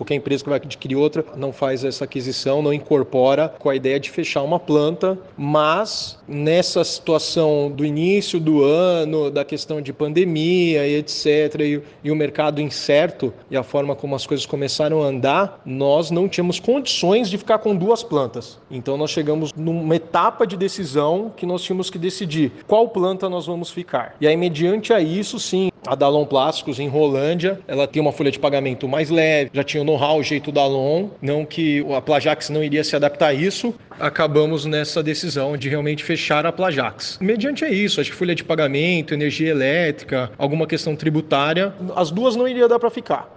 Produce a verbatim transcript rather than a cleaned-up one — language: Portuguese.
qualquer empresa que vai adquirir outra não faz essa aquisição, não incorpora com a ideia de fechar uma planta, mas nessa situação do início do ano, da questão de pandemia e etcétera, e, e o mercado incerto e a forma como as coisas começaram a andar, nós não tínhamos condições de ficar com duas plantas. Então nós chegamos numa etapa de decisão que nós tínhamos que decidir qual planta nós vamos ficar. E aí, mediante a isso, sim, a Dalon Plásticos em Rolândia, ela tem uma folha de pagamento mais leve, já tinha o know-how, o jeito Dalon, não que a Plajax não iria se adaptar a isso, acabamos nessa decisão de realmente fechar a Plajax. Mediante a isso, acho que folha de pagamento, energia elétrica, alguma questão tributária, as duas não iriam dar para ficar.